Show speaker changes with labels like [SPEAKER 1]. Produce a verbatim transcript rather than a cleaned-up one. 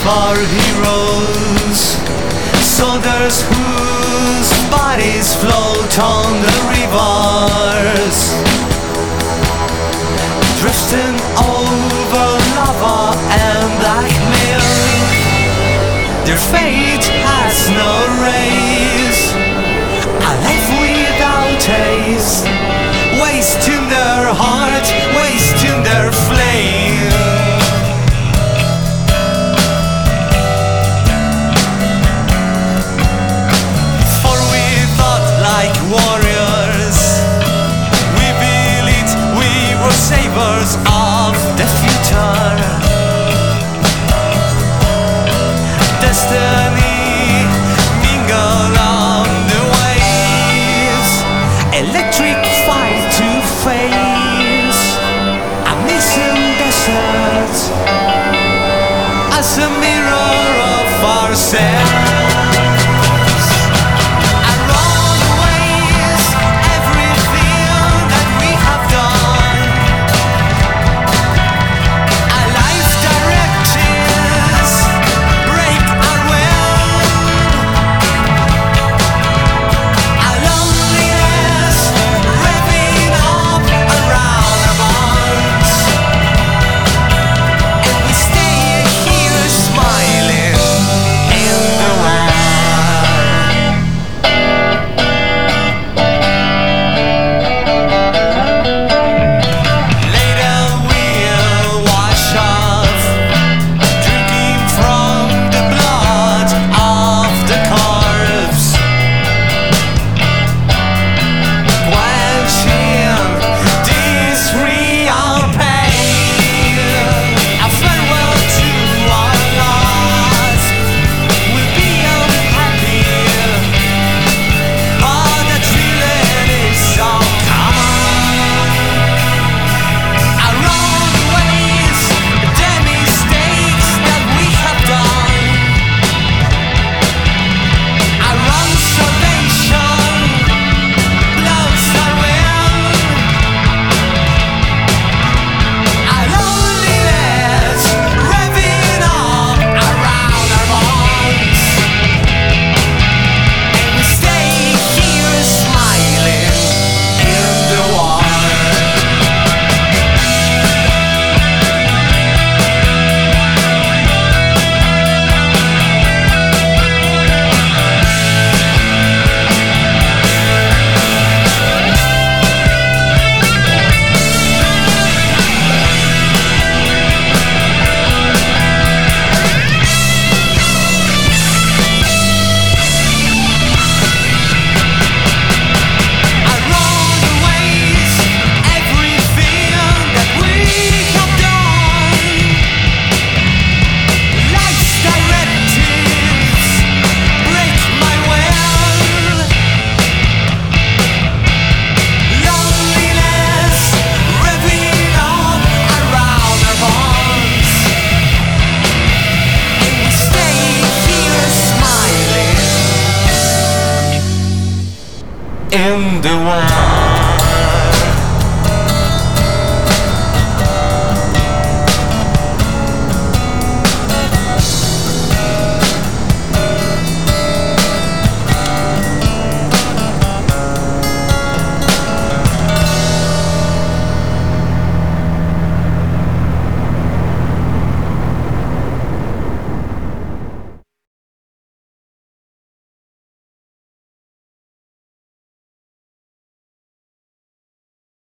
[SPEAKER 1] for heroes, soldiers whose bodies float on the rivers, drifting over lava and blackmail. Their fate has no race, a life without taste, wasting their heart, wasting their flame. For we thought like warriors, we believed we were savers of the future. Destiny mingled on the waves, electric fight to face a missing desert as a mirror of ourselves. Around the waves, everything that we have done, our life directives break our will. Our loneliness revving up around our bones, and we stay here smiling in the wild. Later we'll wash off, drinking from the blood of the corpse, quenching this real pain. A farewell to our loss, we'll be unhappy, but the feeling is so common. Around the waves, the mistakes that we have done, our own salvation blows our wind. Our loneliness revving up around our bones, and we stay here smiling in the wild. Around the waves, everything that we have done, life's directives break my will. Loneliness revving up around our bones, and we stay here smiling in the wild.